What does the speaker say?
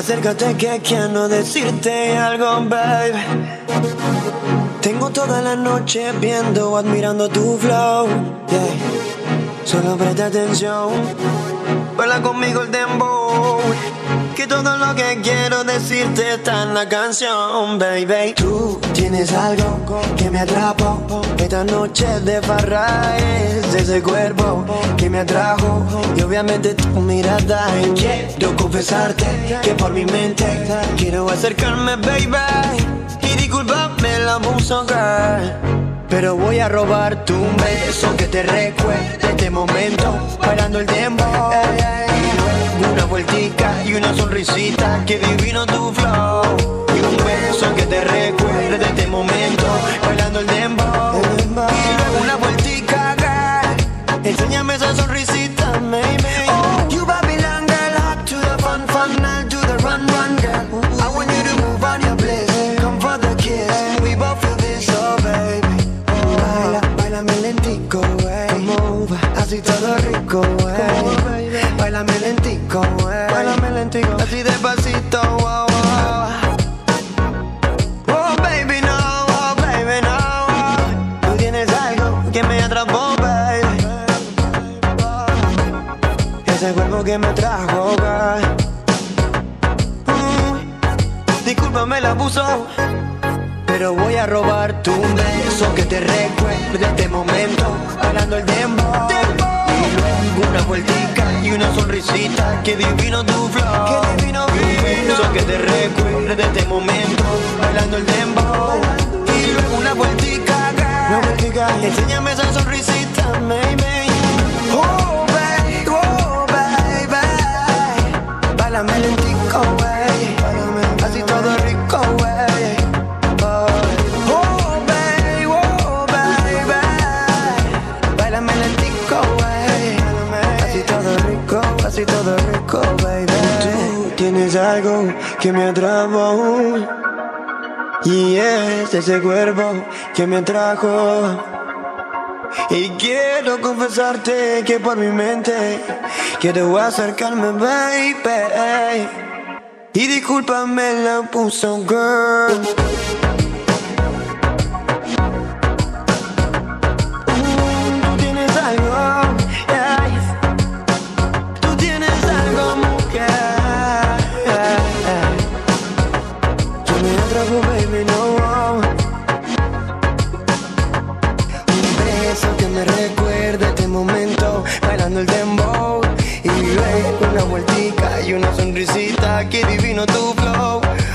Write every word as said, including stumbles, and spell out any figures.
Acércate que quiero decirte algo, babe. Tengo toda la noche viendo, admirando tu flow, yeah. Solo presta atención, baila conmigo el dembow, que todo lo que quiero decirte está en la canción, baby. Tú tienes algo que me atrapa, esta noche de farra es ese cuerpo que me atrajo, y obviamente tu mirada. Y quiero confesarte que por mi mente quiero acercarme, baby, y disculpame el abuso, girl, pero voy a robar tu beso que te recuerde este momento, bailando el tiempo, ey, ey. Una vueltica y una sonrisita, que divino tu flow, y un beso que te recuerde este momento, bailando el tiempo, y luego una vueltica, girl, enséñame esa sonrisita, maybe. Oh, you Babylon girl, hot to the fun, fun, now to the run, run, girl. I want you to move on your place, come for the kiss, we both feel this, oh baby. Baila, bailame lentico, wey. Move, así todo rico, wey. Bailame lentico, wey. Bailame lentico, así despacito, wow, wow. Oh baby no, oh baby no. Tú tienes algo que me atrapó, baby. Ese cuerpo que me trajo, girl. Mm, discúlpame el abuso, pero voy a robar tu beso que te recuerde este momento, bailando el dembow, y luego una vueltica y una sonrisita, que divino tu flow, que divino tu beso que te recuerde este momento, bailando el dembow, y luego una vueltica, girl, enséñame esa sonrisita, maybe. Oh baby, oh baby, bailame lentico, wey, así todo rico, wey. Así todo rico, baby. Tú tienes algo que me atrapó, y es ese cuerpo que me atrajo, y quiero confesarte que por mi mente quiero acercarme, baby, y discúlpame la puso, girl. El dembow, y luego una vueltica y una sonrisita, que divino tu flow,